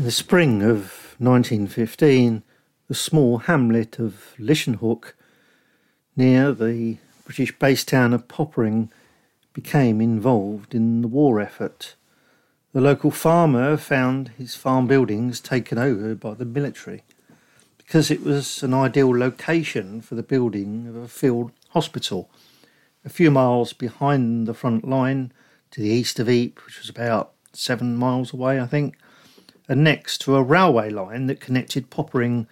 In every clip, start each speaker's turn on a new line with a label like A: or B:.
A: In the spring of 1915, the small hamlet of Lichtenhoek, near the British base town of Poppering, became involved in the war effort. The local farmer found his farm buildings taken over by the military because it was an ideal location for the building of a field hospital, a few miles behind the front line to the east of Ypres, which was about 7 miles away, I think, and next to a railway line that connected Poppering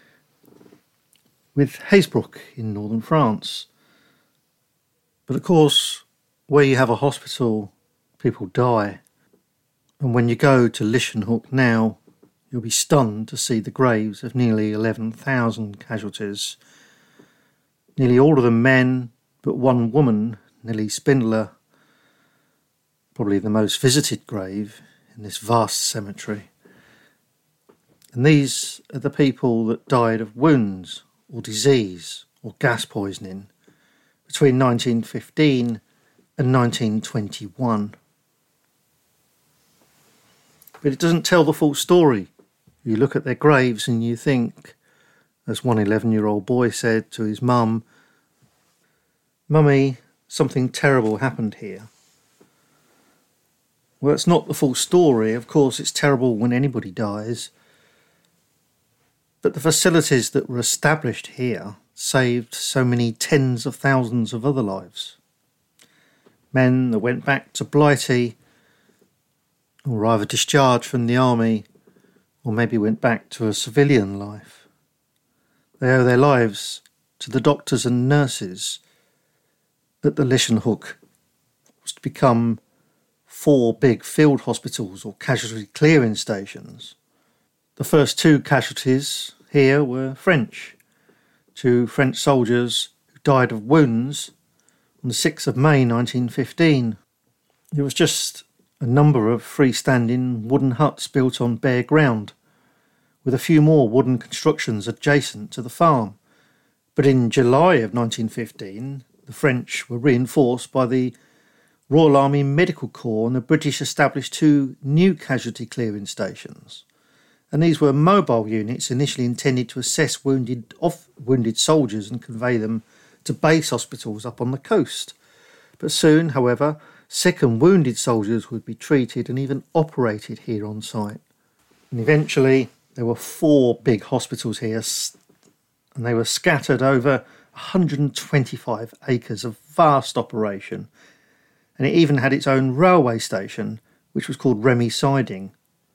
A: with Hazebrouck in northern France. But of course, where you have a hospital, people die. And when you go to Lichtenhoek now, you'll be stunned to see the graves of nearly 11,000 casualties. Nearly all of them men, but one woman, Nellie Spindler, probably the most visited grave in this vast cemetery. And these are the people that died of wounds or disease or gas poisoning between 1915 and 1921. But it doesn't tell the full story. You look at their graves and you think, as one 11-year-old boy said to his mum, "Mummy, something terrible happened here." Well, it's not the full story. Of course, it's terrible when anybody dies. But the facilities that were established here saved so many tens of thousands of other lives. Men that went back to Blighty, or either discharged from the army, or maybe went back to a civilian life. They owe their lives to the doctors and nurses that the Lichtenhoek was to become 4 big field hospitals or casualty clearing stations. The first 2 casualties here were French. 2 French soldiers who died of wounds on the 6th of May 1915. It was just a number of freestanding wooden huts built on bare ground, with a few more wooden constructions adjacent to the farm. But in July of 1915, the French were reinforced by the Royal Army Medical Corps, and the British established 2 new casualty clearing stations. And these were mobile units initially intended to assess wounded soldiers and convey them to base hospitals up on the coast. But soon, however, sick and wounded soldiers would be treated and even operated here on site. And eventually, there were 4 big hospitals here, and they were scattered over 125 acres of vast operation. And it even had its own railway station, which was called Remy Siding.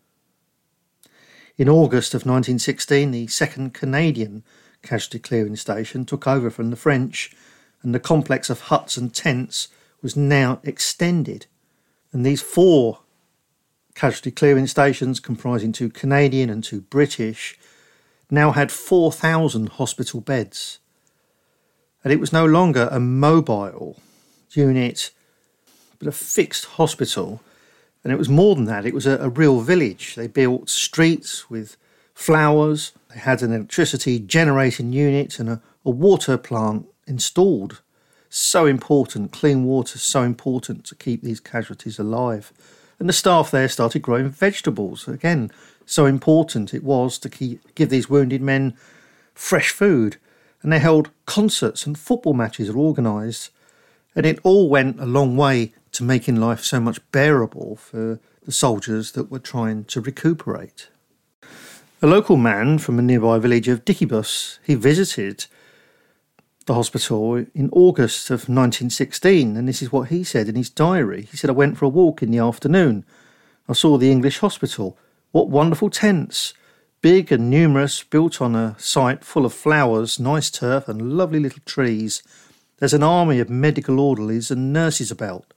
A: In August of 1916, the 2nd Canadian Casualty Clearing Station took over from the French, and the complex of huts and tents was now extended. And these 4 casualty clearing stations, comprising 2 Canadian and 2 British, now had 4,000 hospital beds. And it was no longer a mobile unit, but a fixed hospital. And it was more than that. It was a real village. They built streets with flowers. They had an electricity generating unit and a water plant installed. So important. Clean water is so important to keep these casualties alive. And the staff there started growing vegetables. Again, so important it was to give these wounded men fresh food. And they held concerts and football matches were organised. And it all went a long way to making life so much bearable for the soldiers that were trying to recuperate. A local man from a nearby village of Dickybus, he visited the hospital in August of 1916, and this is what he said in his diary. He said, "I went for a walk in the afternoon. I saw the English hospital. What wonderful tents, big and numerous, built on a site full of flowers, nice turf and lovely little trees. There's an army of medical orderlies and nurses about."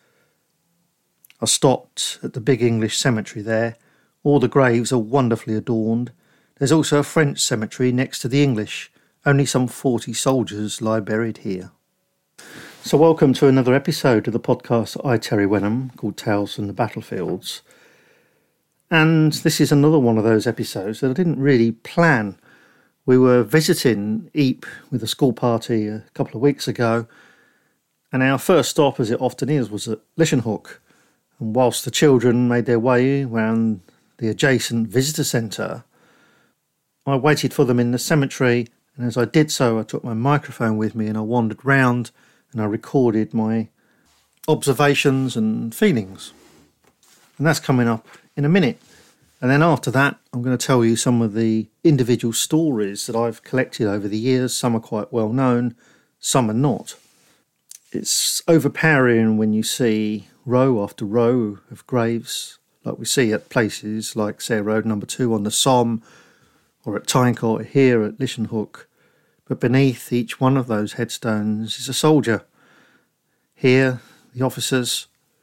A: I stopped at the big English cemetery there. All the graves are wonderfully adorned. There's also a French cemetery next to the English. Only some 40 soldiers lie buried here. So welcome to another episode of the podcast I, Terry Wenham, called Tales from the Battlefields. And this is another one of those episodes that I didn't really plan. We were visiting Ypres with a school party a couple of weeks ago, and our first stop, as it often is, was at Lichtenhoek. And whilst the children made their way around the adjacent visitor centre, I waited for them in the cemetery, and as I did so I took my microphone with me and I wandered round and I recorded my observations and feelings. And that's coming up in a minute. And then after that, I'm going to tell you some of the individual stories that I've collected over the years. Some are quite well known, some are not. It's overpowering when you see row after row of graves, like we see at places like Sayre Road number 2 on the Somme, or at Tynecourt here at Lishenhook. But beneath each one of those headstones is a soldier. Here, the officers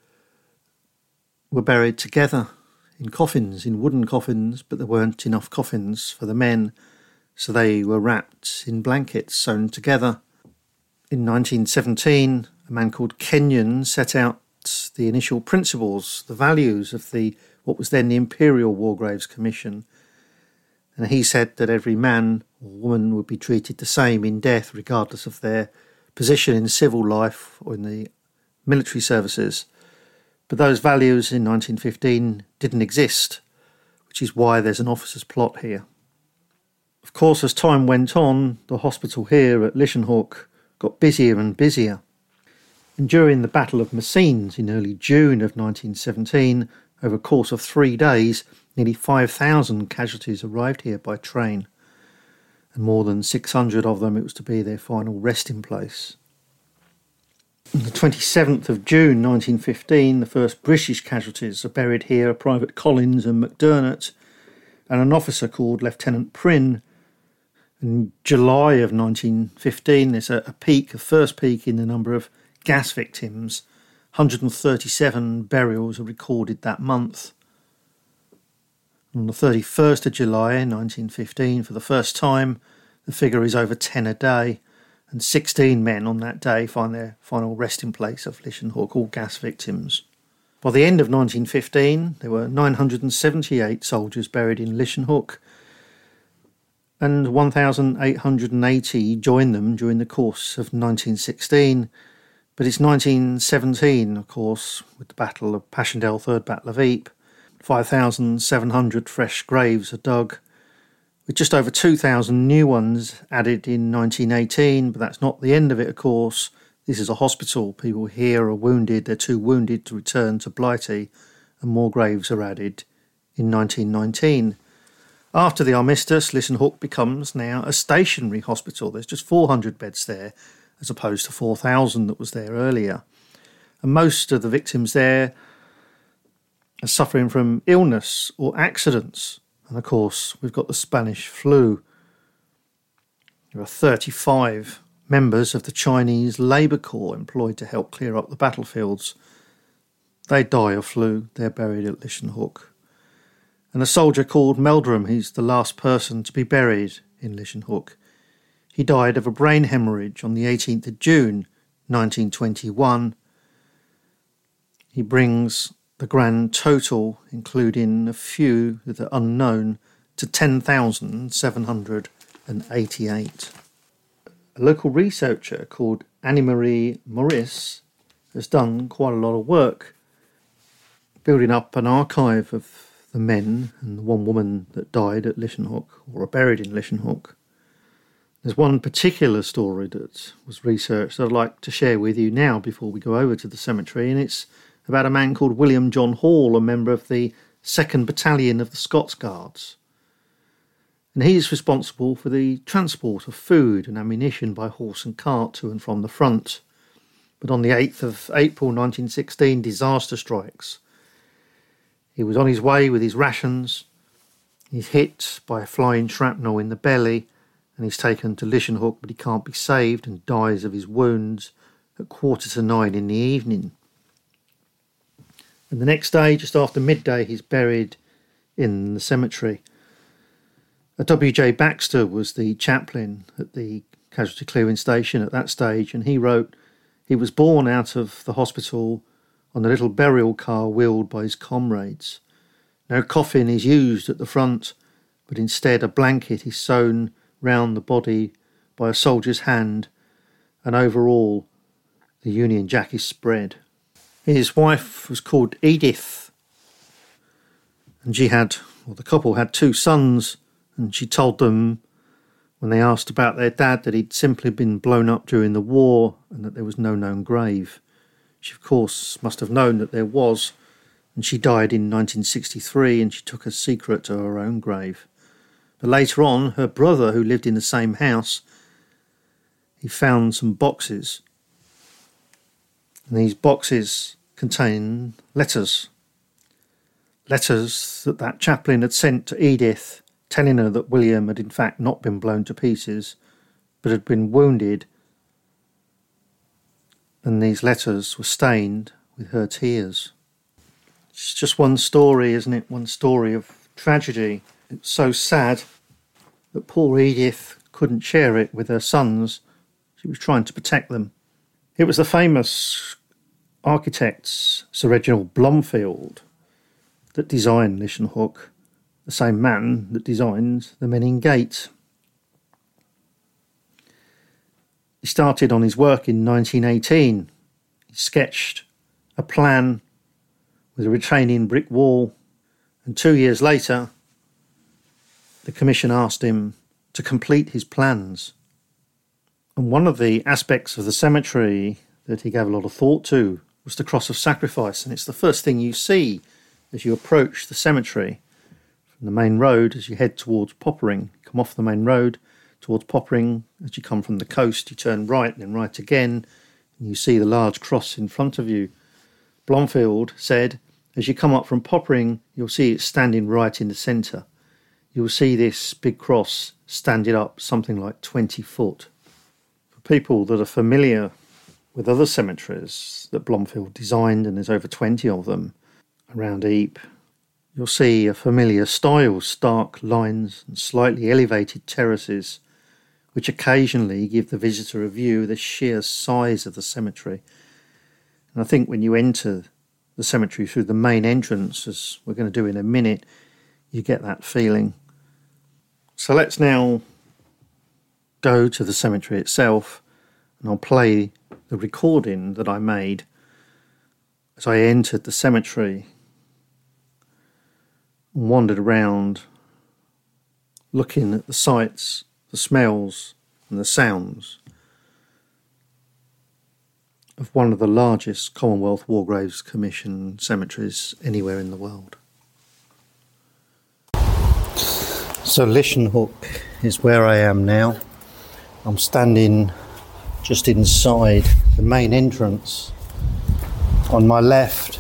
A: were buried together in coffins, in wooden coffins, but there weren't enough coffins for the men, so they were wrapped in blankets sewn together. In 1917, a man called Kenyon set out the initial principles, the values of what was then the Imperial War Graves Commission, and he said that every man or woman would be treated the same in death, regardless of their position in civil life or in the military services. But those values in 1915 didn't exist, which is why there's an officer's plot here. Of course, as time went on, the hospital here at Lishenhook got busier and busier. And during the Battle of Messines in early June of 1917, over a course of 3 days, nearly 5,000 casualties arrived here by train. And more than 600 of them, it was to be their final resting place. On the 27th of June 1915, the first British casualties are buried here, Private Collins and McDermott, and an officer called Lieutenant Prynne. In July of 1915, there's a first peak in the number of gas victims. 137 burials are recorded that month. On the 31st of July 1915, for the first time, the figure is over 10 a day. And 16 men on that day find their final resting place of Lishenhook, all gas victims. By the end of 1915, there were 978 soldiers buried in Lishenhook, and 1,880 joined them during the course of 1916. But it's 1917, of course, with the Battle of Passchendaele, Third Battle of Ypres. 5,700 fresh graves are dug, with just over 2,000 new ones added in 1918, but that's not the end of it, of course. This is a hospital. People here are wounded. They're too wounded to return to Blighty, and more graves are added in 1919. After the armistice, Lishenhook becomes now a stationary hospital. There's just 400 beds there, as opposed to 4,000 that was there earlier. And most of the victims there are suffering from illness or accidents. And of course, we've got the Spanish flu. There are 35 members of the Chinese Labour Corps employed to help clear up the battlefields. They die of flu. They're buried at Lishenhook. And a soldier called Meldrum, he's the last person to be buried in Lishenhook. He died of a brain hemorrhage on the 18th of June 1921. He brings the grand total, including a few that are unknown, to 10,788. A local researcher called Annie-Marie Maurice has done quite a lot of work building up an archive of the men and the one woman that died at Lishenhook or are buried in Lishenhook. There's one particular story that was researched that I'd like to share with you now before we go over to the cemetery, and it's about a man called William John Hall, a member of the 2nd Battalion of the Scots Guards. And he's responsible for the transport of food and ammunition by horse and cart to and from the front. But on the 8th of April 1916, disaster strikes. He was on his way with his rations. He's hit by a flying shrapnel in the belly, and he's taken to Lishenhook, but he can't be saved and dies of his wounds at 9:15 in the evening. And the next day, just after midday, he's buried in the cemetery. W.J. Baxter was the chaplain at the casualty clearing station at that stage, and he wrote, he was born out of the hospital on a little burial car wheeled by his comrades. No coffin is used at the front, but instead a blanket is sewn round the body by a soldier's hand, and over all the Union Jack is spread. His wife was called Edith, And the couple had 2 sons, and she told them when they asked about their dad that he'd simply been blown up during the war and that there was no known grave. She, of course, must have known that there was, and she died in 1963, and she took a secret to her own grave. But later on, her brother, who lived in the same house, he found some boxes. And these boxes contain letters. Letters that chaplain had sent to Edith, telling her that William had in fact not been blown to pieces, but had been wounded. And these letters were stained with her tears. It's just one story, isn't it? One story of tragedy. It's so sad that poor Edith couldn't share it with her sons. She was trying to protect them. It was the famous architect Sir Reginald Blomfield that designed Lishenhook, the same man that designed the Menin Gate. He started on his work in 1918. He sketched a plan with a retaining brick wall, and 2 years later, the commission asked him to complete his plans. And one of the aspects of the cemetery that he gave a lot of thought to was the Cross of Sacrifice, and it's the first thing you see as you approach the cemetery from the main road as you head towards Poppering. You come off the main road towards Poppering. As you come from the coast, you turn right and then right again, and you see the large cross in front of you. Blomfield said, as you come up from Poppering, you'll see it standing right in the centre. You'll see this big cross standing up something like 20 foot. For people that are familiar with other cemeteries that Blomfield designed, and there's over 20 of them around Ypres, you'll see a familiar style, stark lines and slightly elevated terraces, which occasionally give the visitor a view of the sheer size of the cemetery. And I think when you enter the cemetery through the main entrance, as we're going to do in a minute, you get that feeling. So let's now go to the cemetery itself, and I'll play the recording that I made as I entered the cemetery and wandered around looking at the sights, the smells and the sounds of one of the largest Commonwealth War Graves Commission cemeteries anywhere in the world. So Lishenhook is where I am now. I'm standing just inside the main entrance. On my left,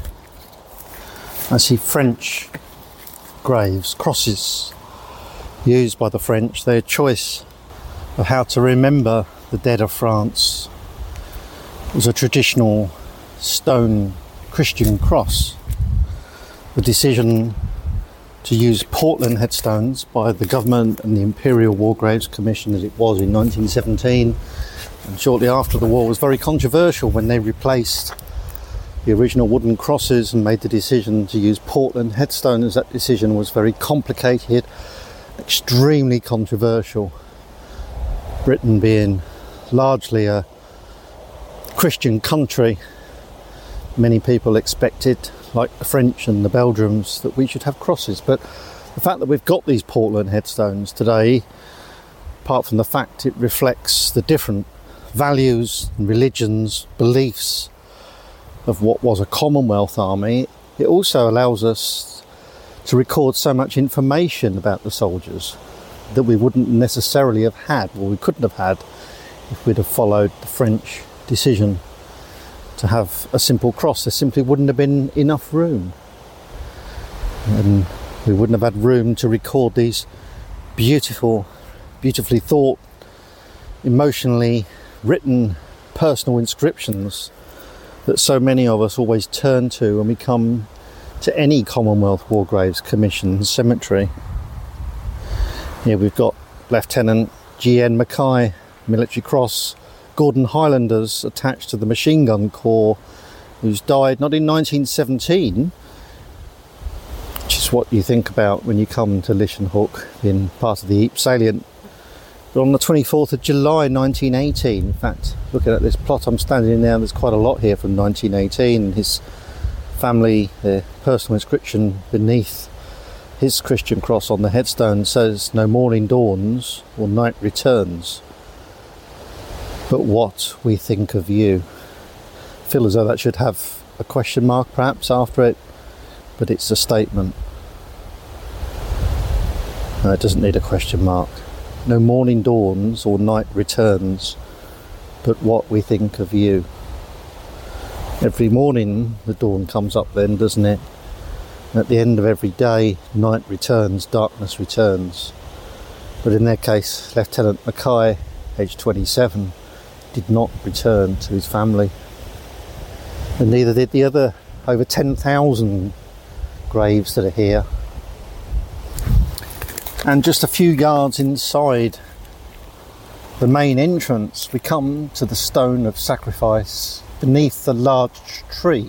A: I see French graves, crosses used by the French, their choice of how to remember the dead of France. It was a traditional stone Christian cross. The decision to use Portland headstones by the government and the Imperial War Graves Commission, as it was in 1917, and shortly after the war, was very controversial when they replaced the original wooden crosses and made the decision to use Portland headstones. That decision was very complicated, extremely controversial. Britain being largely a Christian country, many people expected, like the French and the Belgians, that we should have crosses. But the fact that we've got these Portland headstones today, apart from the fact it reflects the different values and religions, beliefs of what was a Commonwealth army, it also allows us to record so much information about the soldiers that we wouldn't necessarily have had, or we couldn't have had, if we'd have followed the French decision to have a simple cross. There simply wouldn't have been enough room, and we wouldn't have had room to record these beautifully thought, emotionally written personal inscriptions that so many of us always turn to when we come to any Commonwealth War Graves Commission cemetery. Here we've got Lieutenant G.N. Mackay, Military Cross, Gordon Highlanders attached to the Machine Gun Corps, who's died not in 1917, which is what you think about when you come to Lishenhook, in part of the Ypres salient, but on the 24th of July 1918. In fact, looking at this plot I'm standing in now, there's quite a lot here from 1918. His family, their personal inscription beneath
B: His Christian cross on the headstone says, "No morning dawns or night returns, but what we think of you." I feel as though that should have a question mark perhaps after it, but it's a statement. No, it doesn't need a question mark. No morning dawns or night returns, but what we think of you. Every morning the dawn comes up then, doesn't it? And at the end of every day, night returns, darkness returns. But in their case, Lieutenant Mackay, aged 27, did not return to his family. And neither did the other over 10,000 graves that are here. And just a few yards inside the main entrance, we come to the stone of sacrifice beneath the large tree,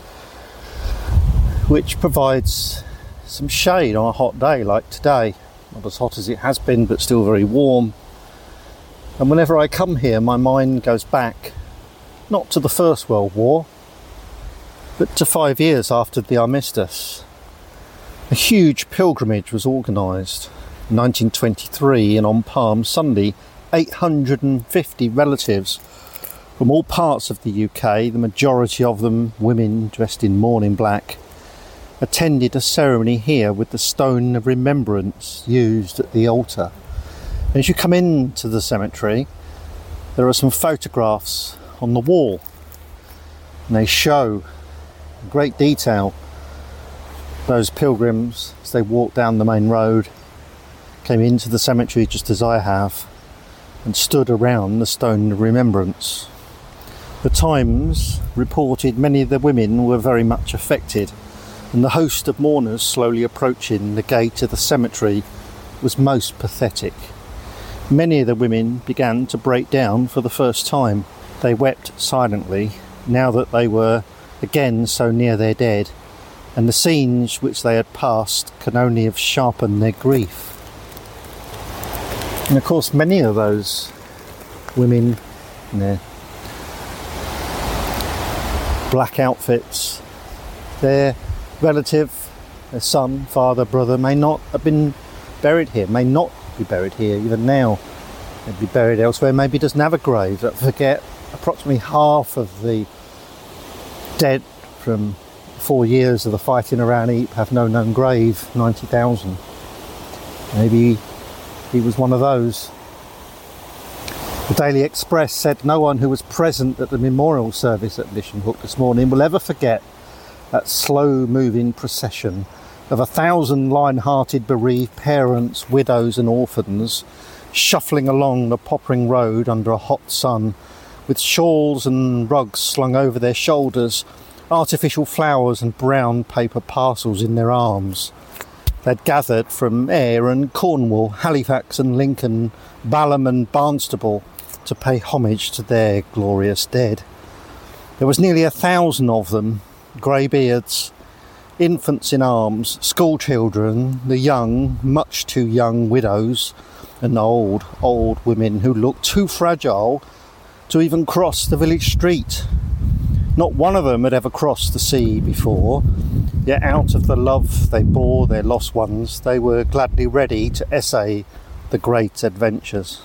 B: which provides some shade on a hot day like today. Not as hot as it has been, but still very warm. And whenever I come here, my mind goes back, not to the First World War, but to 5 years after the armistice. A huge pilgrimage was organised in 1923, and on Palm Sunday, 850 relatives from all parts of the UK, the majority of them women dressed in mourning black, attended a ceremony here with the stone of remembrance used at the altar. And as you come into the cemetery, there are some photographs on the wall, and they show in great detail those pilgrims as they walked down the main road, came into the cemetery just as I have, and stood around the stone of remembrance. The Times reported many of the women were very much affected, and the host of mourners slowly approaching the gate of the cemetery was most pathetic. Many of the women began to break down for the first time. They wept silently now that they were again so near their dead, and the scenes which they had passed can only have sharpened their grief. And of course many of those women in their black outfits, their relative, their son, father, brother may not have been buried here, may not be buried here even now. They'd be buried elsewhere, maybe doesn't have a grave. Don't forget, approximately half of the dead from 4 years of the fighting around Ypres have no known grave, 90,000. Maybe he was one of those. The Daily Express said no one who was present at the memorial service at Mission Hook this morning will ever forget that slow-moving procession of 1,000 lion-hearted bereaved parents, widows and orphans shuffling along the Poppering Road under a hot sun, with shawls and rugs slung over their shoulders, artificial flowers and brown paper parcels in their arms. They'd gathered from Ayr and Cornwall, Halifax and Lincoln, Balham and Barnstaple to pay homage to their glorious dead. There was nearly 1,000 of them, greybeards, infants in arms, school children, the young, much too young widows, and old women who looked too fragile to even cross the village street. Not one of them had ever crossed the sea before, yet out of the love they bore their lost ones, they were gladly ready to essay the great adventures.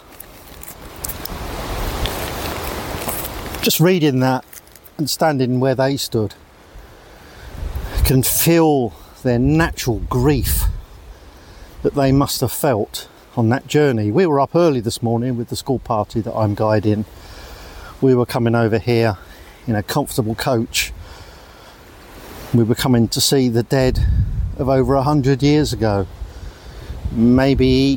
B: Just reading that and standing where they stood, I can feel their natural grief that they must have felt on that journey. We were up early this morning with the school party that I'm guiding. We were coming over here in a comfortable coach. We were coming to see the dead of over 100 years ago. Maybe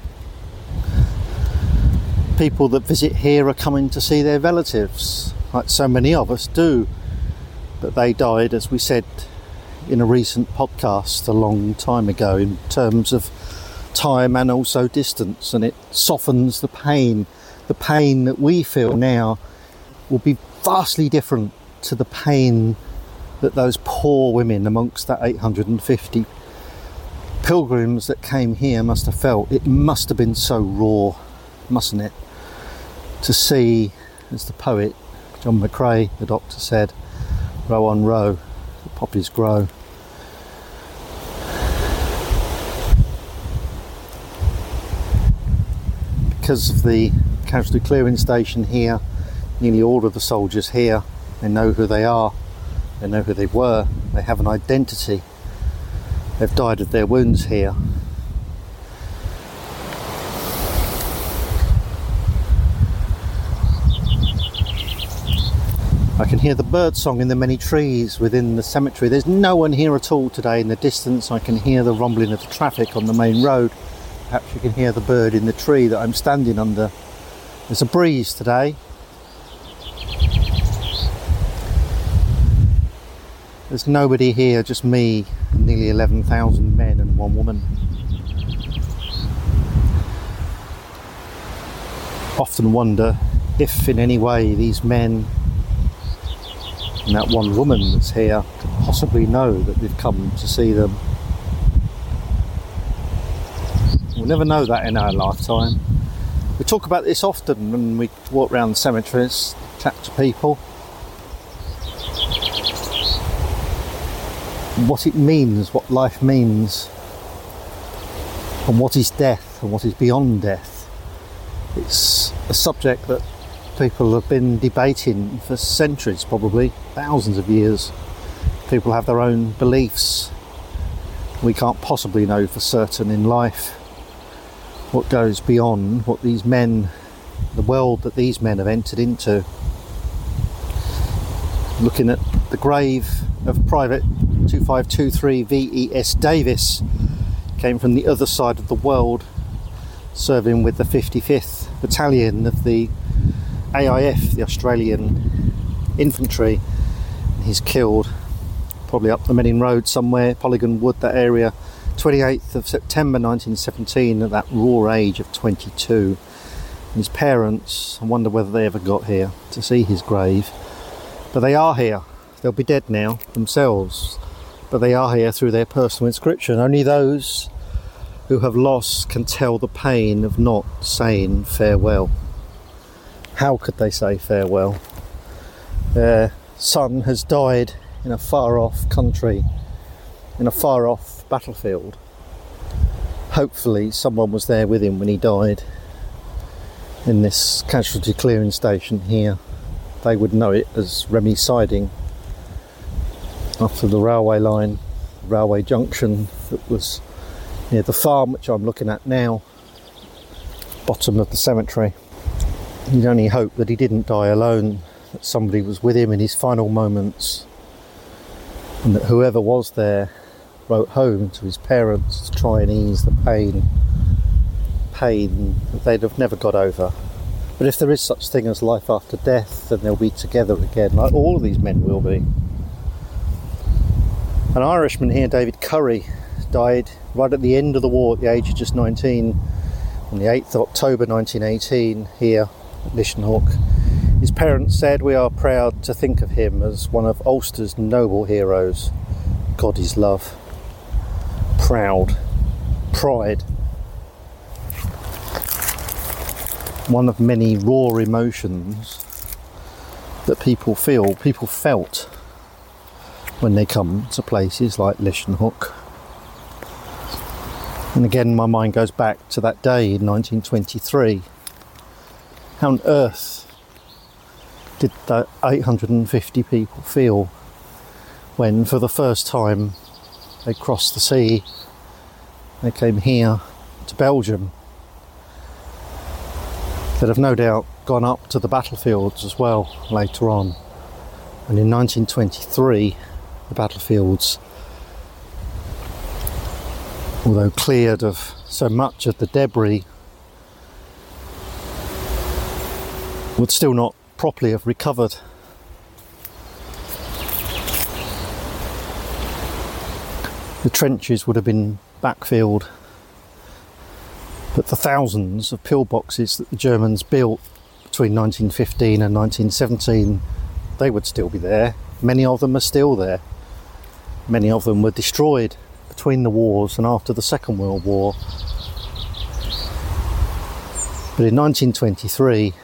B: people that visit here are coming to see their relatives, like so many of us do. But they died, as we said in a recent podcast a long time ago, in terms of time and also distance, and it softens the pain. The pain that we feel now will be vastly different to the pain that those poor women amongst that 850 pilgrims that came here must have felt. It must have been so raw, mustn't it, to see, as the poet John McCrae, the doctor, said, row on row the poppies grow. because of the casualty clearing station here, nearly all of the soldiers here, they know who they are, they know who they were, they have an identity. They've died of their wounds here. I can hear the bird song in the many trees within the cemetery. There's no one here at all today. In the distance I can hear the rumbling of the traffic on the main road. Perhaps you can hear the bird in the tree that I'm standing under. There's a breeze today. There's nobody here, just me and nearly 11,000 men and one woman. Often wonder if in any way these men and that one woman that's here could possibly know that we've come to see them. We'll never know that in our lifetime. We talk about this often when we walk around the cemeteries, chat to people. What it means, what life means, and what is death and what is beyond death. It's a subject that people have been debating for centuries, probably thousands of years. People have their own beliefs. We can't possibly know for certain in life what goes beyond what these men, the world that these men have entered into. Looking at the grave of Private 2523 VES Davis, came from the other side of the world, serving with the 55th Battalion of the AIF, the Australian Infantry. He's killed probably up the Menin Road somewhere, Polygon Wood, that area, 28th of September 1917, at that raw age of 22. And his parents, I wonder whether they ever got here to see his grave. But they are here. They'll be dead now themselves, but they are here through their personal inscription. Only those who have lost can tell the pain of not saying farewell. How could they say farewell? Their son has died in a far-off country, in a far-off battlefield. Hopefully someone was there with him when he died in this casualty clearing station here. They would know it as Remy Siding, after the railway line, railway junction that was near the farm which I'm looking at now, bottom of the cemetery. You'd only hope that he didn't die alone, that somebody was with him in his final moments, and that whoever was there wrote home to his parents to try and ease the pain that they'd have never got over. But if there is such thing as life after death, then they'll be together again, like all of these men will be. An Irishman here, David Curry, died right at the end of the war at the age of just 19, on the 8th of October 1918, here at Lishenhook. His parents said, "We are proud to think of him as one of Ulster's noble heroes." God is love. Proud. Pride. One of many raw emotions that people felt when they come to places like Lishenhook. And again, my mind goes back to that day in 1923. How on earth did the 850 people feel when, for the first time, they crossed the sea, they came here to Belgium? They'd have no doubt gone up to the battlefields as well later on. And in 1923, the battlefields, although cleared of so much of the debris, would still not properly have recovered. The trenches would have been backfilled, but the thousands of pillboxes that the Germans built between 1915 and 1917, they would still be there. Many of them are still there. Many of them were destroyed between the wars and after the Second World War. But in 1923,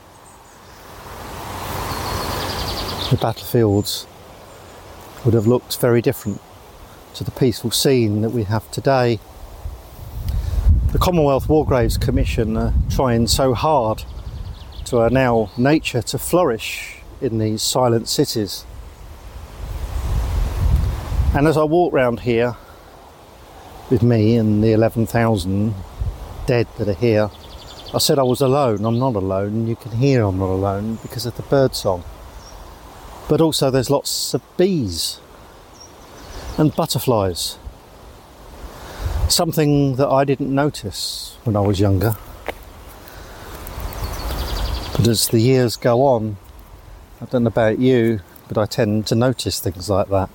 B: the battlefields would have looked very different to the peaceful scene that we have today. The Commonwealth War Graves Commission are trying so hard to allow nature to flourish in these silent cities. And as I walk round here with me and the 11,000 dead that are here, I said I was alone. I'm not alone. You can hear I'm not alone because of the bird song. But also there's lots of bees and butterflies. Something that I didn't notice when I was younger. But as the years go on, I don't know about you, but I tend to notice things like that.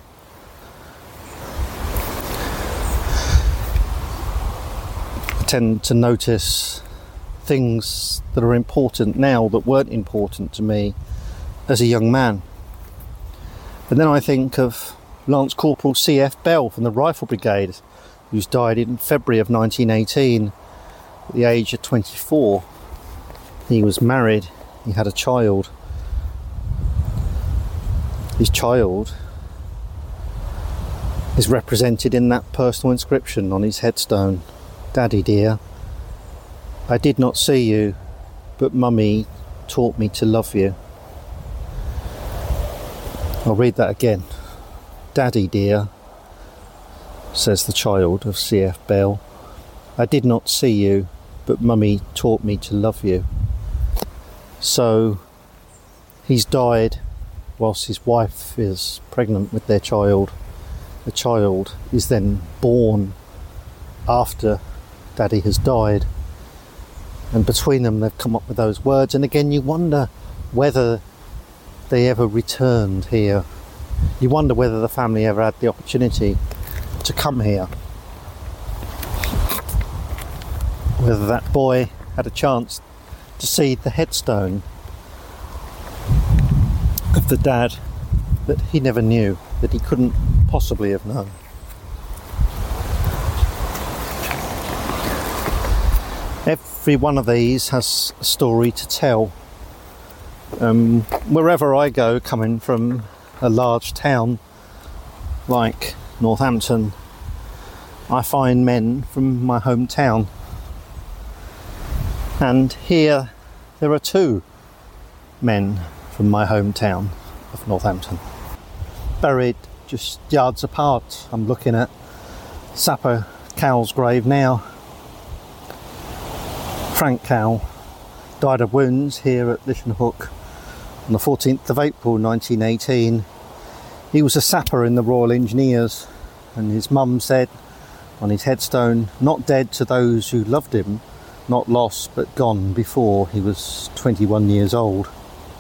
B: I tend to notice things that are important now that weren't important to me as a young man. And then I think of Lance Corporal C.F. Bell from the Rifle Brigade, who's died in February of 1918 at the age of 24. He was married, he had a child. His child is represented in that personal inscription on his headstone. Daddy dear, I did not see you, but Mummy taught me to love you. I'll read that again. Daddy dear, says the child of C.F. Bell, I did not see you, but Mummy taught me to love you. So he's died whilst his wife is pregnant with their child. The child is then born after Daddy has died, and between them they've come up with those words. And again, you wonder whether they ever returned here. You wonder whether the family ever had the opportunity to come here, whether that boy had a chance to see the headstone of the dad that he never knew, that he couldn't possibly have known. Every one of these has a story to tell. Wherever I go, coming from a large town like Northampton, I find men from my hometown. And here there are two men from my hometown of Northampton, buried just yards apart. I'm looking at Sapper Cowell's grave now. Frank Cowell died of wounds here at Lishenhook on the 14th of April 1918. He was a sapper in the Royal Engineers, and his mum said on his headstone, not dead to those who loved him, not lost but gone before he was 21 years old.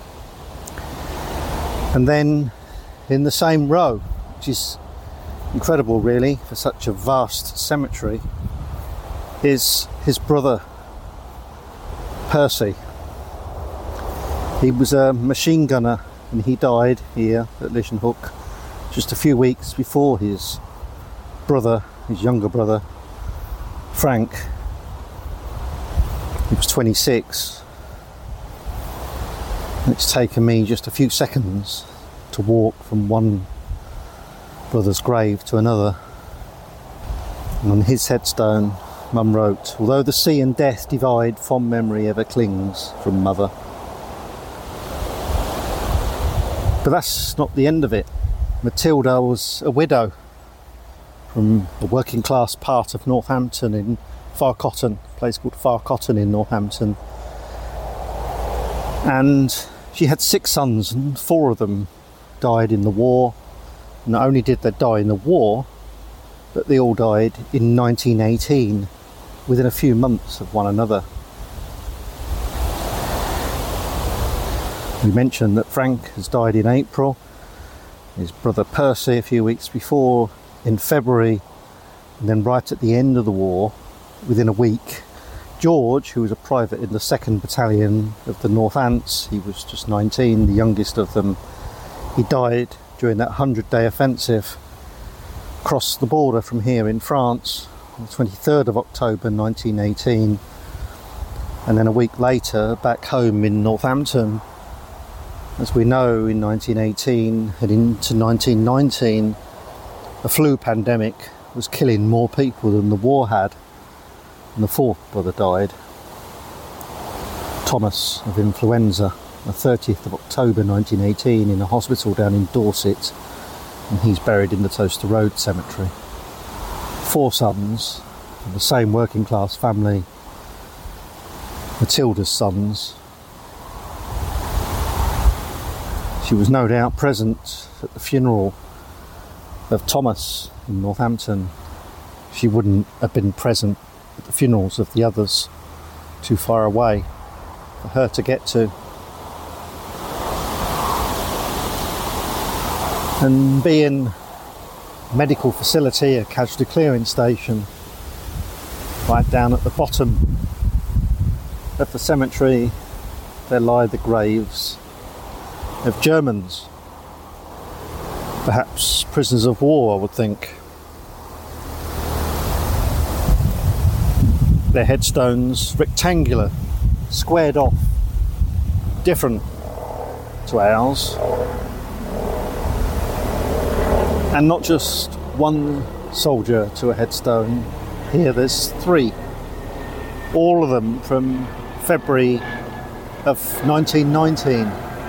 B: And then in the same row, which is incredible really for such a vast cemetery, is his brother Percy. He was a machine gunner and he died here at Lishenhook just a few weeks before his brother, his younger brother, Frank. He was 26. And it's taken me just a few seconds to walk from one brother's grave to another. And on his headstone, Mum wrote, although the sea and death divide, fond memory ever clings from mother. But that's not the end of it. Matilda was a widow from the working class part of Northampton in Farcotton, a place called Farcotton in Northampton. And she had 6 sons and 4 of them died in the war. And not only did they die in the war, but they all died in 1918, within a few months of one another. We mentioned that Frank has died in April, his brother Percy a few weeks before in February, and then right at the end of the war, within a week, George, who was a private in the 2nd Battalion of the North Ants, he was just 19, the youngest of them, he died during that 100-day offensive across the border from here in France on the 23rd of October 1918, and then a week later back home in Northampton. As we know, in 1918 and into 1919, a flu pandemic was killing more people than the war had. and the fourth brother died, Thomas, of influenza, the 30th of October 1918 in a hospital down in Dorset, and he's buried in the Toaster Road Cemetery. 4 sons from the same working class family, Matilda's sons. She was no doubt present at the funeral of Thomas in Northampton. She wouldn't have been present at the funerals of the others, too far away for her to get to. And being a medical facility, a casualty clearing station, right down at the bottom of the cemetery, there lie the graves of Germans, perhaps prisoners of war, I would think. Their headstones rectangular, squared off, different to ours. And not just one soldier to a headstone. Here there's 3. All of them from February of 1919.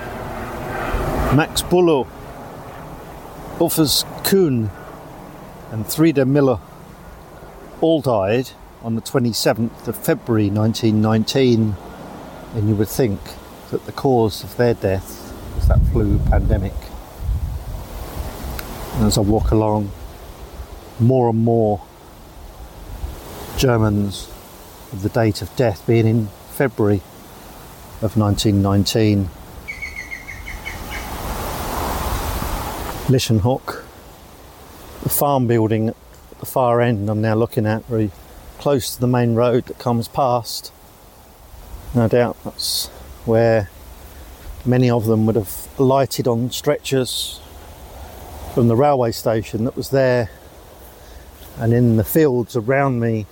B: Max Buller, Uffers Kuhn and Frieda Miller all died on the 27th of February 1919, and you would think that the cause of their death was that flu pandemic. And as I walk along, more and more Germans with the date of death being in February of 1919. Lischenhoek, the farm building at the far end I'm now looking at, very close to the main road that comes past. No doubt that's where many of them would have alighted on stretchers from the railway station that was there. And in the fields around me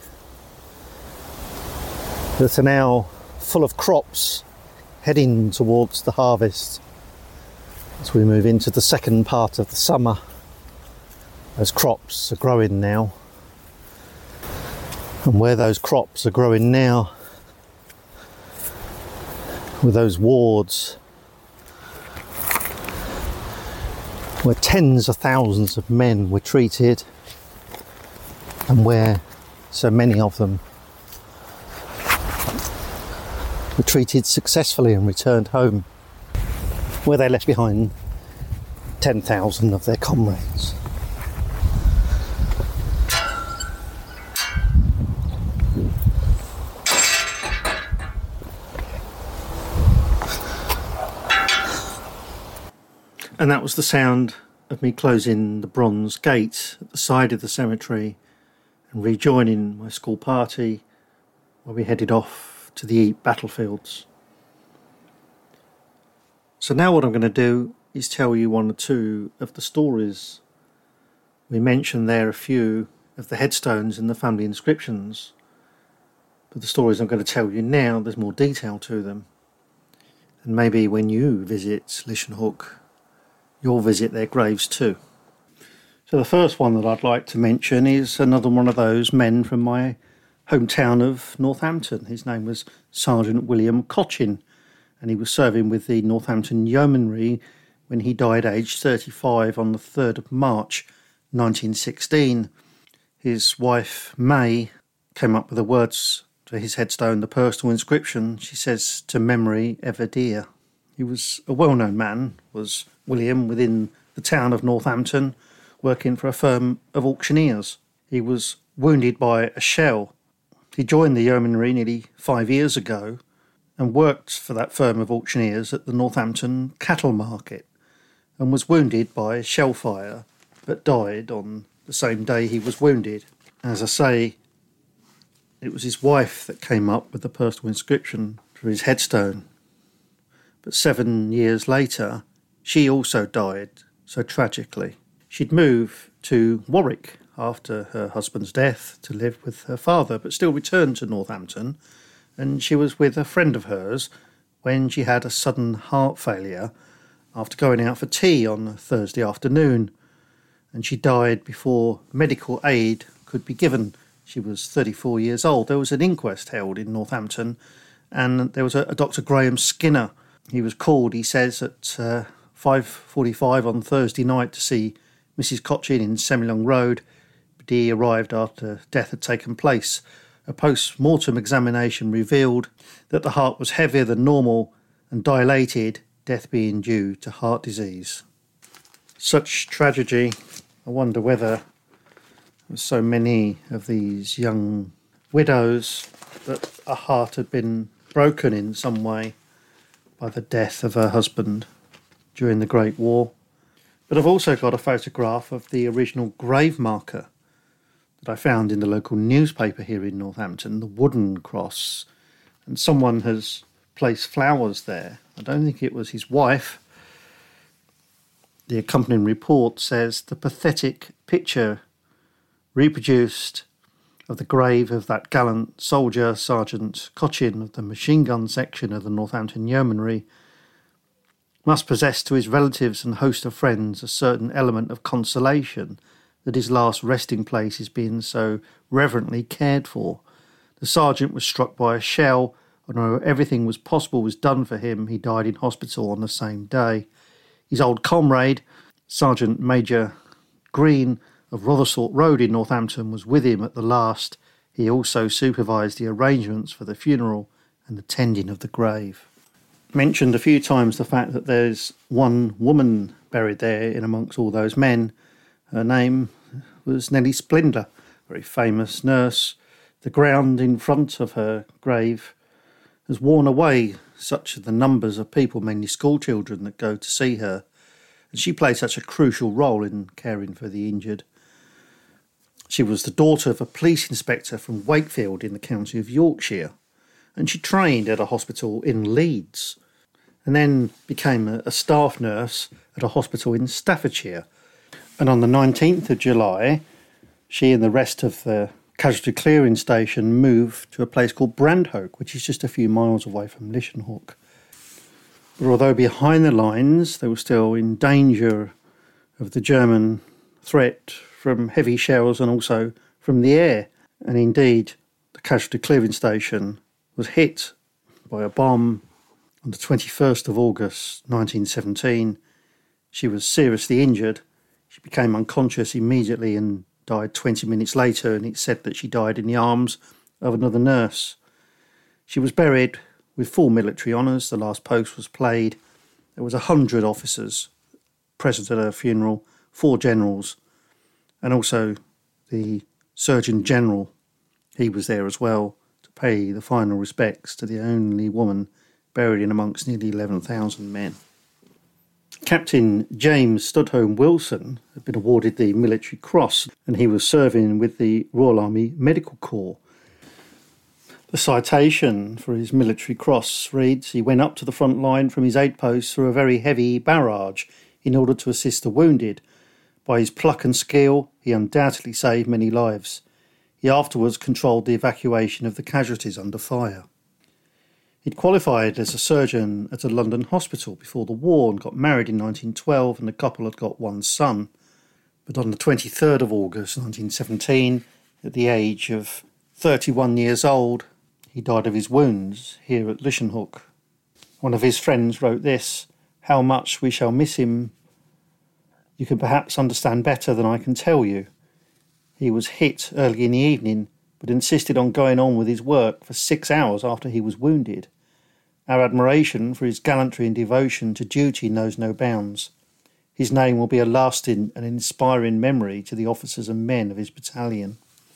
B: that are now full of crops heading towards the harvest as we move into the second part of the summer. Those crops are growing now, and where those crops are growing now, with those wards where tens of thousands of men were treated, and where so many of them were treated successfully and returned home, where they left behind 10,000 of their comrades. And that was the sound of me closing the bronze gate at the side of the cemetery and rejoining my school party where we headed off to the Ypres battlefields. So now what I'm going to do is tell you one or two of the stories. We mentioned there a few of the headstones and the family inscriptions, but the stories I'm going to tell you now, there's more detail to them. And maybe when you visit Lischenhoek, you'll visit their graves too. So the first one that I'd like to mention is another one of those men from my hometown of Northampton. His name was Sergeant William Cochin, and he was serving with the Northampton Yeomanry when he died aged 35 on the 3rd of March 1916. His wife May came up with the words to his headstone, the personal inscription. She says, "To memory ever dear." He was a well-known man, was William, within the town of Northampton, working for a firm of auctioneers. He was wounded by a shell. He joined the Yeomanry nearly 5 years ago and worked for that firm of auctioneers at the Northampton cattle market, and was wounded by shell fire, but died on the same day he was wounded. As I say, it was his wife that came up with the personal inscription for his headstone. But 7 years later, she also died, so tragically. She'd moved to Warwick after her husband's death to live with her father, but still returned to Northampton, and she was with a friend of hers when she had a sudden heart failure after going out for tea on a Thursday afternoon, and she died before medical aid could be given.
A: She was 34 years old. There was an inquest held in Northampton, and there was a Dr. Graham Skinner. He was called, he says, at 5:45 on Thursday night to see Mrs. Cochin in Semilong Road, but he arrived after death had taken place. A post-mortem examination revealed that the heart was heavier than normal and dilated, death being due to heart disease. Such tragedy. I wonder whether so many of these young widows that a heart had been broken in some way by the death of her husband during the Great War. But I've also got a photograph of the original grave marker that I found in the local newspaper here in Northampton, the wooden cross, and someone has placed flowers there. I don't think it was his wife. The accompanying report says the pathetic picture reproduced of the grave of that gallant soldier, Sergeant Cochin of the machine gun section of the Northampton Yeomanry, must possess to his relatives and host of friends a certain element of consolation that his last resting place is being so reverently cared for. The sergeant was struck by a shell, and although everything was possible was done for him, he died in hospital on the same day. His old comrade, Sergeant Major Green of Rotherthorpe Road in Northampton, was with him at the last. He also supervised the arrangements for the funeral and the tending of the grave. Mentioned a few times the fact that there's one woman buried there in amongst all those men. Her name was Nellie Splindler, a very famous nurse. The ground in front of her grave has worn away, such are the numbers of people, mainly school children, that go to see her. And she played such a crucial role in caring for the injured. She was the daughter of a police inspector from Wakefield in the county of Yorkshire, and she trained at a hospital in Leeds, and then became a staff nurse at a hospital in Staffordshire. And on the 19th of July, she and the rest of the casualty clearing station moved to a place called Brandhoke, which is just a few miles away from Lishenhook. But although behind the lines, they were still in danger of the German threat from heavy shells and also from the air. And indeed, the casualty clearing station was hit by a bomb on the 21st of August 1917. She was seriously injured. She became unconscious immediately and died 20 minutes later, and it's said that she died in the arms of another nurse. She was buried with full military honours. The last post was played. There was 100 officers present at her funeral, 4 generals, and also the Surgeon General. He was there as well to pay the final respects to the only woman buried in amongst nearly 11,000 men. Captain James Studholme Wilson had been awarded the Military Cross, and he was serving with the Royal Army Medical Corps. The citation for his Military Cross reads, he went up to the front line from his aid post through a very heavy barrage in order to assist the wounded. By his pluck and skill, he undoubtedly saved many lives. He afterwards controlled the evacuation of the casualties under fire. He'd qualified as a surgeon at a London hospital before the war and got married in 1912, and the couple had got one son. But on the 23rd of August 1917, at the age of 31 years old, he died of his wounds here at Lishenhook. One of his friends wrote this, "How much we shall miss him you can perhaps understand better than I can tell you. He was hit early in the evening, but insisted on going on with his work for 6 hours after he was wounded. Our admiration for his gallantry and devotion to duty knows no bounds. His name will be a lasting and inspiring memory to the officers and men of his battalion."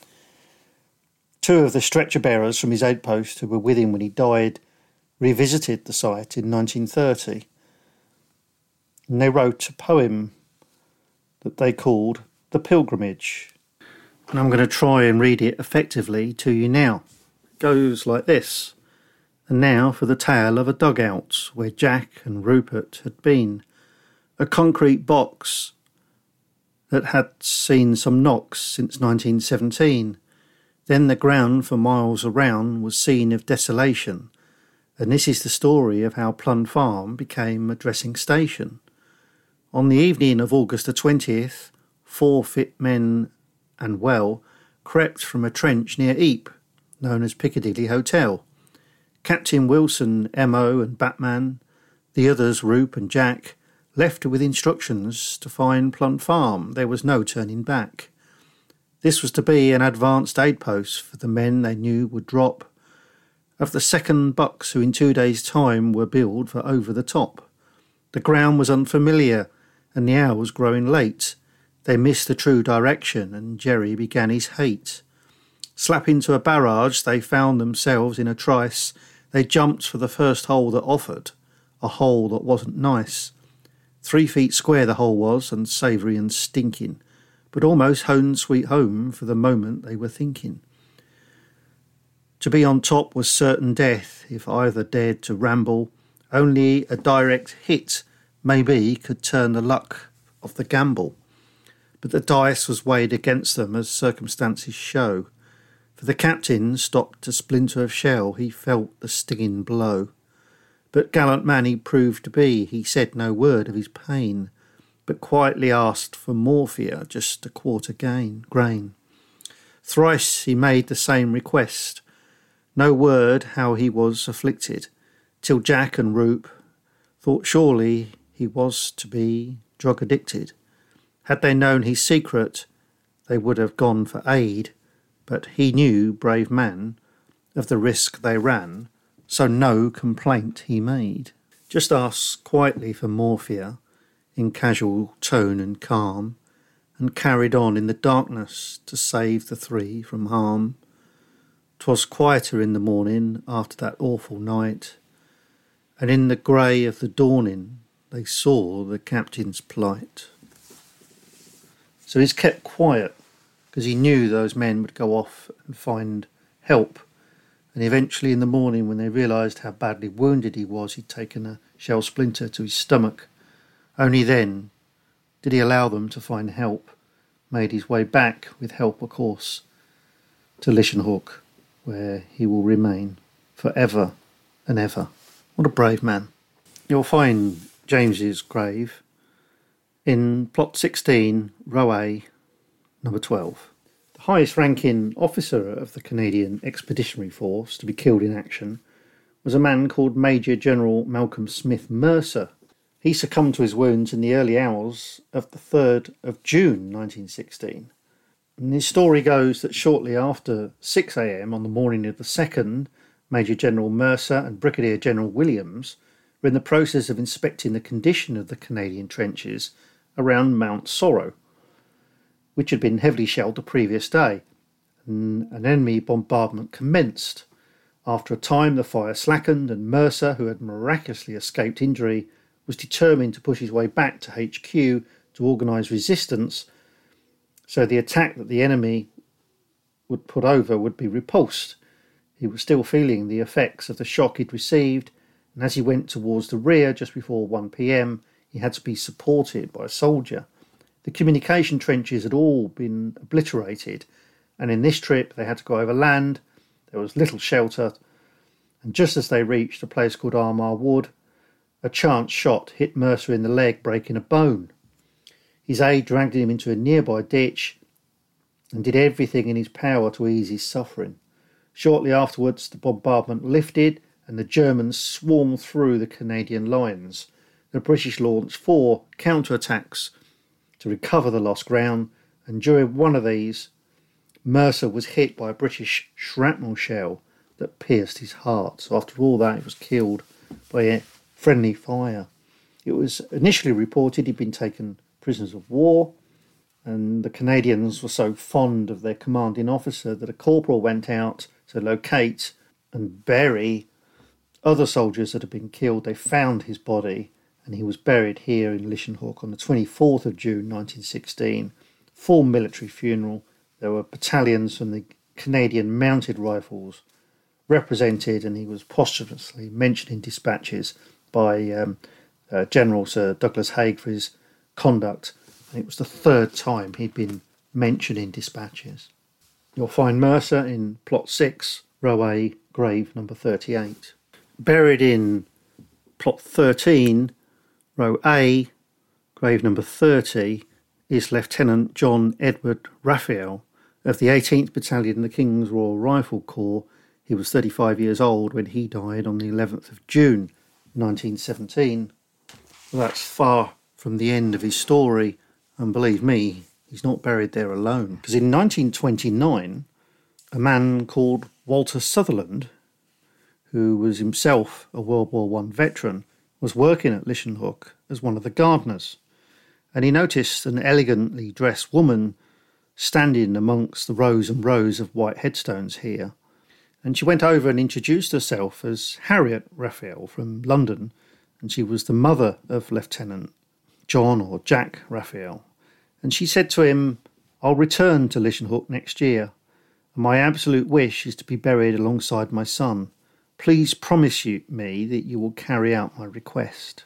A: 2 of the stretcher bearers from his aid post who were with him when he died revisited the site in 1930, and they wrote a poem that they called The Pilgrimage. And I'm going to try and read it effectively to you now. It goes like this. And now for the tale of a dugout where Jack and Rupert had been. A concrete box that had seen some knocks since 1917. Then the ground for miles around was scene of desolation. And this is the story of how Plum Farm became a dressing station. On the evening of August the 20th, 4 fit men and well crept from a trench near Ypres, known as Piccadilly Hotel. Captain Wilson, M.O. and Batman, the others, Roop and Jack, left with instructions to find Plant Farm. There was no turning back. This was to be an advanced aid post for the men they knew would drop of the second bucks who in 2 days' time were billed for over the top. The ground was unfamiliar and the hour was growing late. They missed the true direction and Jerry began his hate. Slap into a barrage, they found themselves in a trice. They jumped for the first hole that offered, a hole that wasn't nice. 3 feet square the hole was, and savoury and stinking, but almost home sweet home for the moment they were thinking. To be on top was certain death if either dared to ramble. Only a direct hit, maybe, could turn the luck of the gamble. But the dice was weighed against them as circumstances show. For the captain stopped a splinter of shell, he felt the stinging blow. But gallant man he proved to be, he said no word of his pain, but quietly asked for morphia, just a quarter grain. Thrice he made the same request, no word how he was afflicted, till Jack and Roop thought surely he was to be drug addicted. Had they known his secret, they would have gone for aid, but he knew, brave man, of the risk they ran, so no complaint he made. Just asked quietly for morphia, in casual tone and calm, and carried on in the darkness to save the 3 from harm. 'Twas quieter in the morning after that awful night, and in the grey of the dawning they saw the captain's plight. So he's kept quiet because he knew those men would go off and find help, and eventually in the morning when they realised how badly wounded he was, he'd taken a shell splinter to his stomach. Only then did he allow them to find help, made his way back, with help of course, to Lichtenhoek, where he will remain forever and ever. What a brave man. You'll find James's grave in plot 16, row A, number 12. The highest ranking officer of the Canadian Expeditionary Force to be killed in action was a man called Major General Malcolm Smith Mercer. He succumbed to his wounds in the early hours of the 3rd of June 1916. And his story goes that shortly after 6 a.m. on the morning of the 2nd, Major General Mercer and Brigadier General Williams were in the process of inspecting the condition of the Canadian trenches around Mount Sorrow, which had been heavily shelled the previous day, and an enemy bombardment commenced. After a time the fire slackened, and Mercer, who had miraculously escaped injury, was determined to push his way back to HQ to organise resistance, so the attack that the enemy would put over would be repulsed. He was still feeling the effects of the shock he'd received, and as he went towards the rear just before 1 p.m, he had to be supported by a soldier. The communication trenches had all been obliterated, and in this trip they had to go over land. There was little shelter, and just as they reached a place called Armagh Wood, a chance shot hit Mercer in the leg, breaking a bone. His aide dragged him into a nearby ditch and did everything in his power to ease his suffering. Shortly afterwards, the bombardment lifted and the Germans swarmed through the Canadian lines. The British launched 4 counterattacks to recover the lost ground, and during one of these, Mercer was hit by a British shrapnel shell that pierced his heart. So after all that, he was killed by a friendly fire. It was initially reported he'd been taken prisoners of war, and the Canadians were so fond of their commanding officer that a corporal went out to locate and bury other soldiers that had been killed. They found his body, and he was buried here in Lichtenhoek on the 24th of June 1916. Full military funeral. There were battalions from the Canadian Mounted Rifles represented, and he was posthumously mentioned in dispatches by General Sir Douglas Haig for his conduct, and it was the 3rd time he'd been mentioned in dispatches. You'll find Mercer in plot 6, row A, grave number 38. Buried in plot 13, row A, grave number 30, is Lieutenant John Edward Raphael, of the 18th Battalion, the King's Royal Rifle Corps. He was 35 years old when he died on the 11th of June 1917. Well, that's far from the end of his story, and believe me, he's not buried there alone. Because in 1929, a man called Walter Sutherland, who was himself a World War I veteran, was working at Lichtenhoek as one of the gardeners, and he noticed an elegantly dressed woman standing amongst the rows and rows of white headstones here. And she went over and introduced herself as Harriet Raphael from London, and she was the mother of Lieutenant John or Jack Raphael. And she said to him, "I'll return to Lichtenhoek next year, and my absolute wish is to be buried alongside my son. Please promise me that you will carry out my request."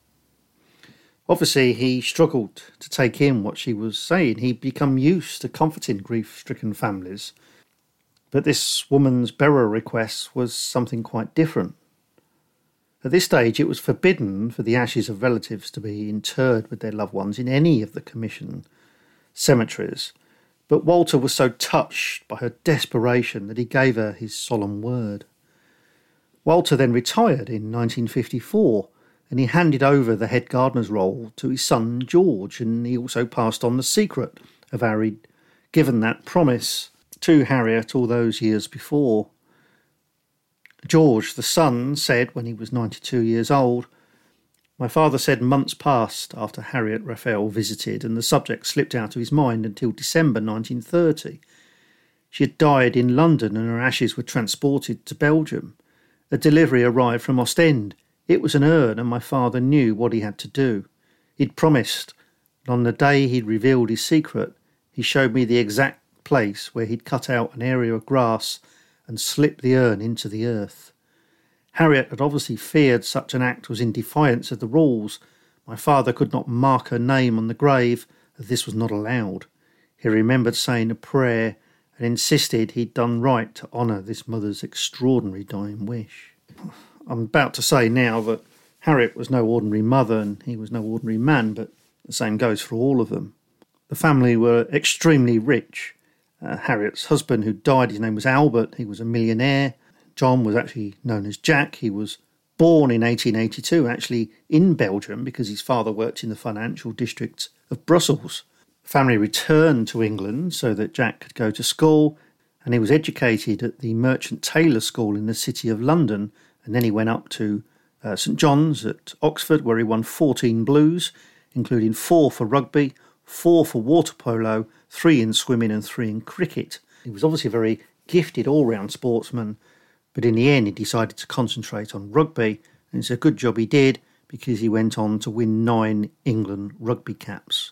A: Obviously, he struggled to take in what she was saying. He'd become used to comforting grief-stricken families. But this woman's burial request was something quite different. At this stage, it was forbidden for the ashes of relatives to be interred with their loved ones in any of the commission cemeteries. But Walter was so touched by her desperation that he gave her his solemn word. Walter then retired in 1954, and he handed over the head gardener's role to his son George, and he also passed on the secret of how he'd given that promise to Harriet all those years before. George, the son, said when he was 92 years old, "My father said months passed after Harriet Raphael visited, and the subject slipped out of his mind until December 1930. She had died in London and her ashes were transported to Belgium. A delivery arrived from Ostend. It was an urn, and my father knew what he had to do. He'd promised, and on the day he'd revealed his secret, he showed me the exact place where he'd cut out an area of grass and slipped the urn into the earth. Harriet had obviously feared such an act was in defiance of the rules. My father could not mark her name on the grave, as this was not allowed. He remembered saying a prayer and insisted he'd done right to honour this mother's extraordinary dying wish." I'm about to say now that Harriet was no ordinary mother and he was no ordinary man, but the same goes for all of them. The family were extremely rich. Harriet's husband, who died, his name was Albert. He was a millionaire. John was actually known as Jack. He was born in 1882, actually in Belgium, because his father worked in the financial district of Brussels. The family returned to England so that Jack could go to school, and he was educated at the Merchant Taylor School in the City of London, and then he went up to St John's at Oxford, where he won 14 blues, including 4 for rugby, 4 for water polo, 3 in swimming and 3 in cricket. He was obviously a very gifted all-round sportsman, but in the end he decided to concentrate on rugby, and it's a good job he did, because he went on to win 9 England rugby caps.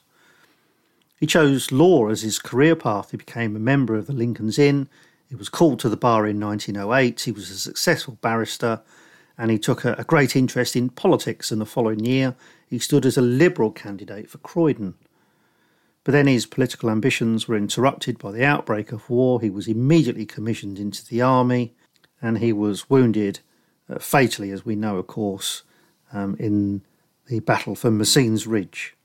A: He chose law as his career path. He became a member of the Lincoln's Inn. He was called to the bar in 1908. He was a successful barrister, and he took a great interest in politics, and the following year he stood as a Liberal candidate for Croydon. But then his political ambitions were interrupted by the outbreak of war. He was immediately commissioned into the army, and he was wounded fatally, as we know, of course, in the battle for Messines Ridge.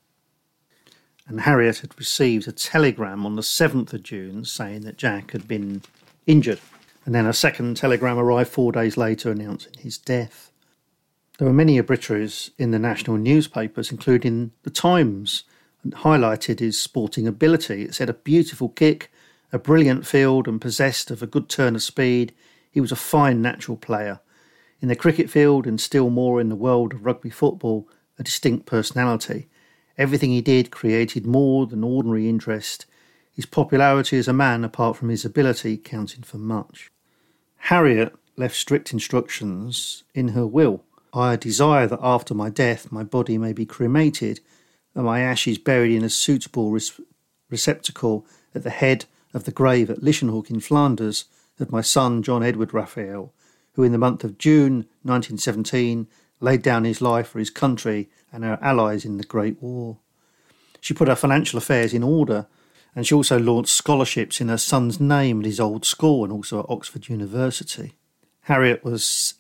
A: And Harriet had received a telegram on the 7th of June saying that Jack had been injured. And then a second telegram arrived 4 days later announcing his death. There were many obituaries in the national newspapers, including The Times, and highlighted his sporting ability. It said a beautiful kick, a brilliant field, and possessed of a good turn of speed. He was a fine natural player. In the cricket field, and still more in the world of rugby football, a distinct personality. Everything he did created more than ordinary interest. His popularity as a man, apart from his ability, counted for much. Harriet left strict instructions in her will. "I desire that after my death my body may be cremated and my ashes buried in a suitable receptacle at the head of the grave at Lichtenhoek in Flanders of my son John Edward Raphael, who in the month of June 1917 laid down his life for his country and our allies in the Great War." She put her financial affairs in order, and she also launched scholarships in her son's name at his old school and also at Oxford University. Harriet was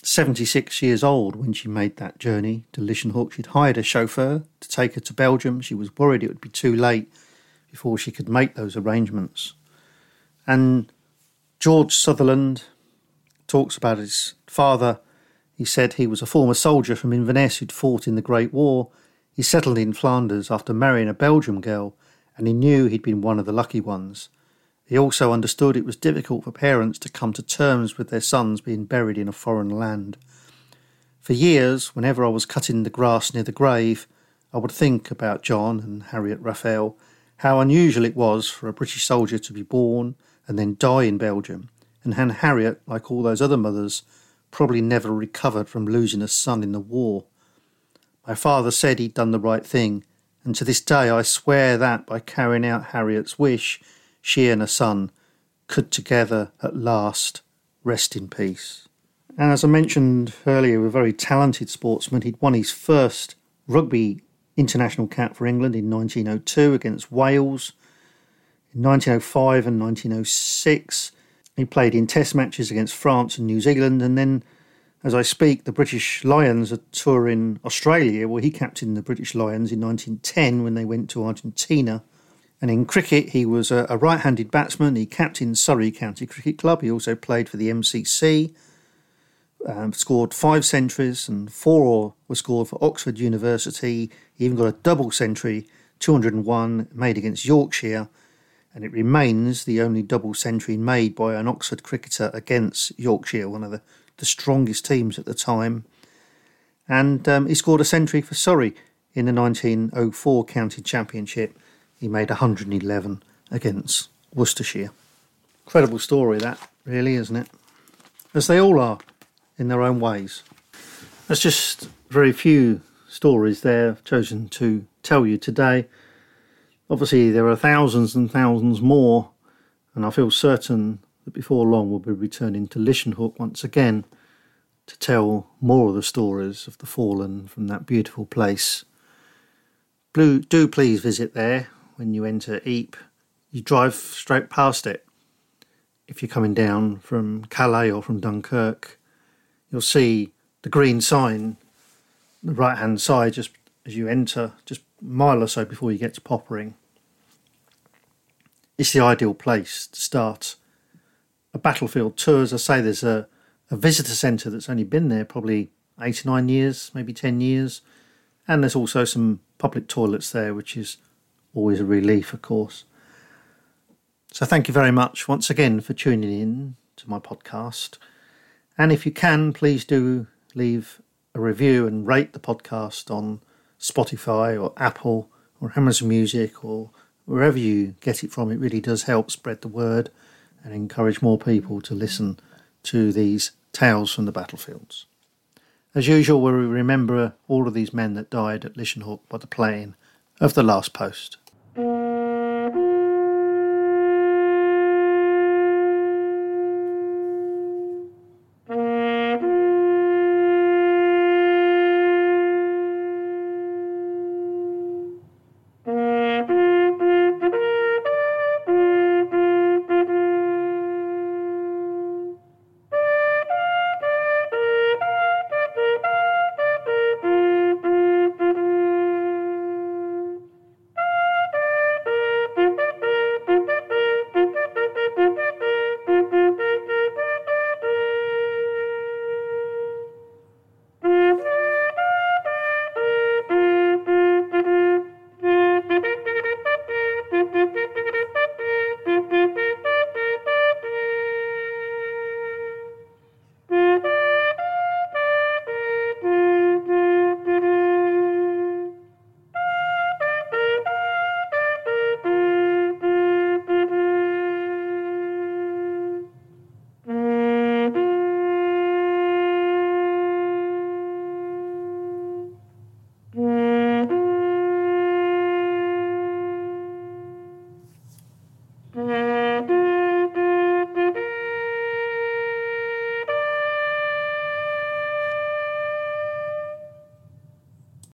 A: 76 years old when she made that journey to Lichtenhoek. She'd hired a chauffeur to take her to Belgium. She was worried it would be too late before she could make those arrangements. And George Sutherland talks about his father. He said he was a former soldier from Inverness who'd fought in the Great War. He settled in Flanders after marrying a Belgian girl, and he knew he'd been one of the lucky ones. He also understood it was difficult for parents to come to terms with their sons being buried in a foreign land. For years, whenever I was cutting the grass near the grave, I would think about John and Harriet Raphael, how unusual it was for a British soldier to be born and then die in Belgium, and how Harriet, like all those other mothers, probably never recovered from losing a son in the war. My father said he'd done the right thing, and to this day I swear that by carrying out Harriet's wish, she and her son could together at last rest in peace. And as I mentioned earlier, a very talented sportsman. He'd won his first rugby international cap for England in 1902 against Wales. In 1905 and 1906, he played in test matches against France and New Zealand. And then, as I speak, the British Lions are touring Australia. Well, he captained the British Lions in 1910 when they went to Argentina. And in cricket, he was a right-handed batsman. He captained Surrey County Cricket Club. He also played for the MCC, scored 5 centuries, and 4 were scored for Oxford University. He even got a double century, 201, made against Yorkshire, and it remains the only double century made by an Oxford cricketer against Yorkshire, one of the strongest teams at the time. And he scored a century for Surrey in the 1904 County Championship. He made 111 against Worcestershire. Incredible story that, really, isn't it? As they all are, in their own ways. That's just very few stories there I've chosen to tell you today. Obviously, there are thousands and thousands more, and I feel certain that before long we'll be returning to Lishenhook once again to tell more of the stories of the fallen from that beautiful place. Do please visit there. When you enter Ypres, you drive straight past it. If you're coming down from Calais or from Dunkirk, you'll see the green sign on the right-hand side just as you enter, just a mile or so before you get to Poppering. It's the ideal place to start a battlefield tour. As I say, there's a visitor centre that's only been there probably 8 or 9 years, maybe 10 years. And there's also some public toilets there, which is always a relief, of course. So thank you very much once again for tuning in to my podcast. And if you can, please do leave a review and rate the podcast on Spotify or Apple or Amazon Music or wherever you get it from. It really does help spread the word and encourage more people to listen to these tales from the battlefields. As usual, we remember all of these men that died at Lishenhook by the playing of the last post.